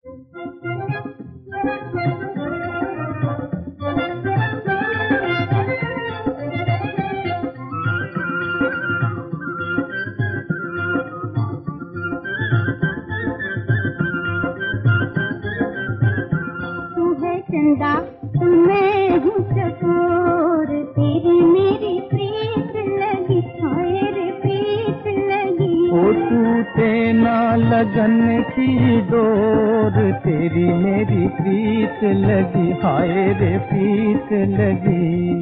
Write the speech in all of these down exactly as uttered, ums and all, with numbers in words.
चंदा मैं हूँ चकोर, तेरी मेरी प्रीत लगी, हाय रे प्रीत लगी। ओ टूटे ना लगन की डोर, तेरी मेरी प्रीत लगी, हाय रे प्रीत लगी।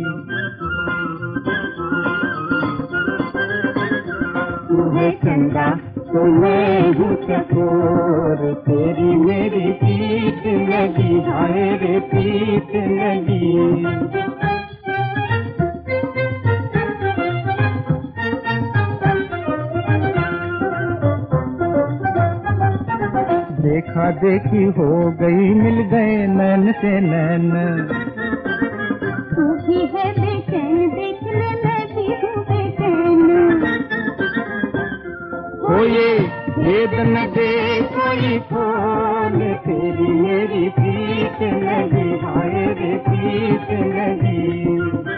तू है चंदा तो मैं हूँ चकोर, तेरी मेरी प्रीत लगी, हाय रे प्रीत लगी। देखा देखी हो गई, मिल गए नैन से नैन। तू भी है बेचैन, देखने मैं भी हूँ बेचैन। हो ये भेद न दे कोई खोल, तेरी मेरी प्रीत लगी, हाय रे प्रीत लगी।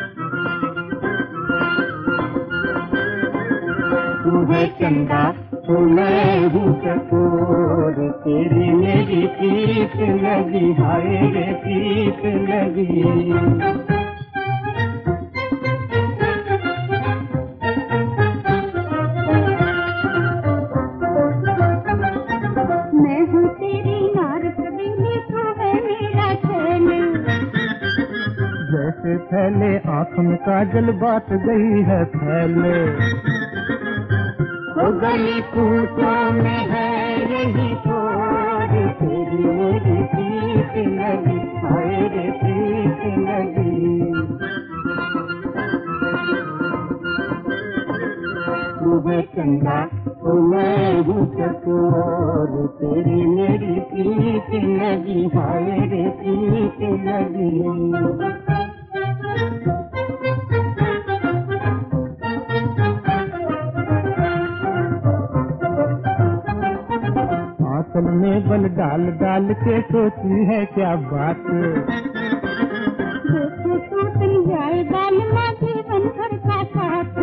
तू है चंदा तो मैं हूँ चकोर, तेरी मेरी प्रीत लगी, हाय रे प्रीत लगी। मैं हूँ तेरी नार कबीली, तू है मेरा चैन। जैसे फैले आँख में काजल, बात गई है फैले। ओ गली कूचों में है यही तोर, तेरी मेरी प्रीत लगी, हाय रे प्रीत लगी। तू है चंदा तो मैं हूँ चकोर, तेरी मेरी प्रीत लगी, हाय रे प्रीत लगी। आंचल में बल डाल डाल के सोची है क्या बात। देखो तू तुम जाए डालना जीवन भर का साथ।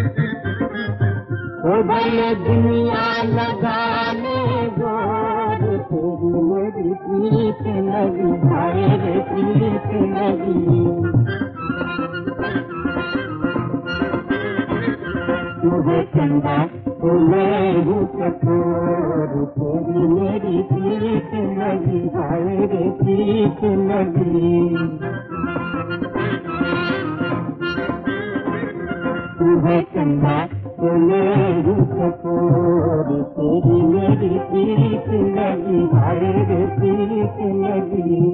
ओ भले दुनिया लगाने जोर, तेरी मेरी प्रीत लगी, हाय रे प्रीत लगी। तू है चंदा तो मैं हूँ चकोर, तेरी मेरी प्रीत लगी, हाय रे प्रीत लगी। तू है चंदा तो मैं हूँ चकोर, तेरी मेरी प्रीत लगी, हाय रे प्रीत लगी।